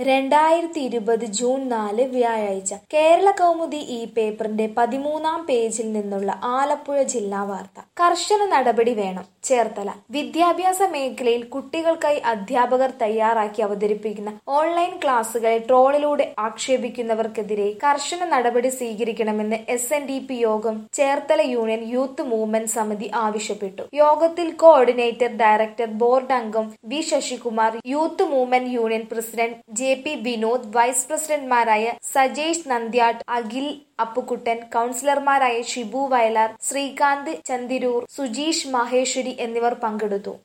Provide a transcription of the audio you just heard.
2020 June 4 വ്യാഴാഴ്ച കേരള കൗമുദി ഈ പേപ്പറിന്റെ 13-ാം പേജിൽ നിന്നുള്ള ആലപ്പുഴ ജില്ലാ വാർത്ത. കർശന നടപടി വേണം ചേർത്തല. വിദ്യാഭ്യാസ മേഖലയിൽ കുട്ടികൾക്കായി അധ്യാപകർ തയ്യാറാക്കി അവതരിപ്പിക്കുന്ന ഓൺലൈൻ ക്ലാസുകളെ ട്രോളിലൂടെ ആക്ഷേപിക്കുന്നവർക്കെതിരെ കർശന നടപടി സ്വീകരിക്കണമെന്ന് SNDP യോഗം ചേർത്തല യൂണിയൻ യൂത്ത് മൂവ്മെന്റ് സമിതി ആവശ്യപ്പെട്ടു. യോഗത്തിൽ കോർഡിനേറ്റർ ഡയറക്ടർ ബോർഡ് അംഗം V Sasikumar, youth movement union president JP Vinod, vice പ്രസിഡന്റുമാരായ സജേഷ് നന്ദ്യാട്ട്, അഖിൽ അപ്പുക്കുട്ടൻ, കൗൺസിലർമാരായ ഷിബു വയലാർ, ശ്രീകാന്ത് ചന്തിരൂർ, സുജീഷ് മഹേശ്വരി എന്നിവർ പങ്കെടുത്തു.